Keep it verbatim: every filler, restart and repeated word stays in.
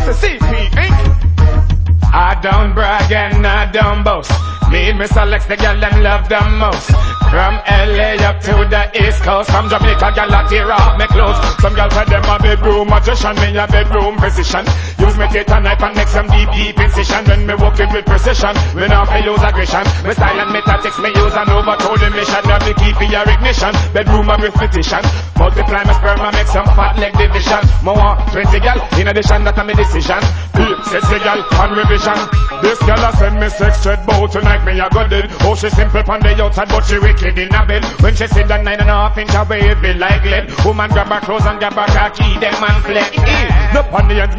the C P Incorporated. I don't brag and I don't boast. Me and Mister Lex, the girl them love the most. From L A up to the East Coast. From Jamaica, girl I tear off me clothes. Some girls say them a bedroom magician, me a bedroom physician. Use me teeth and knife and make some deep deep incision. When me walking with precision, when I feel lose aggression. Me style and me tactics, me use and overthrow the mission. Now me keep your ignition, bedroom a repetition. Multiply my sperm and make some fat leg division. More twenty girl, in addition that a me decision. Sexy girl on revision. This girl a send me sex straight bow tonight. Me a go dead. Oh, she simple on the outside, but she wicked in a bed. When she sit down nine and a half inch away, it be like lead. Woman grab her clothes and grab her car key, them man fled. The on the ends.